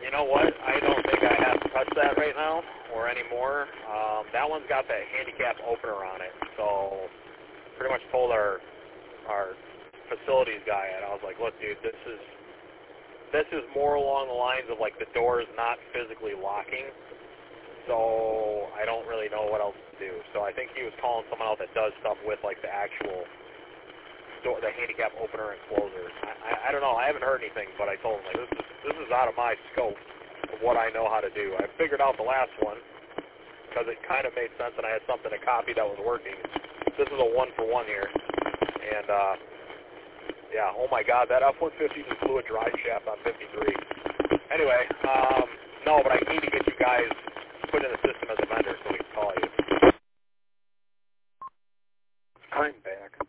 You know what? I don't think I have to touch that right now or anymore. That one's got that handicap opener on it. So pretty much told our facilities guy, and I was like, look, dude, this is more along the lines of like the doors not physically locking. So I don't really know what else to do. So I think he was calling someone out that does stuff with like the actual door, the handicap opener and closer. I don't know. I haven't heard anything, but I told him like this is out of my scope of what I know how to do. I figured out the last one because it kind of made sense, and I had something to copy that was working. This is a 1-for-1 here, and yeah, oh my God, that F-150 just blew a drive shaft on 53. Anyway, no, but I need to get you guys put in the system as a vendor so we can call you. I'm back.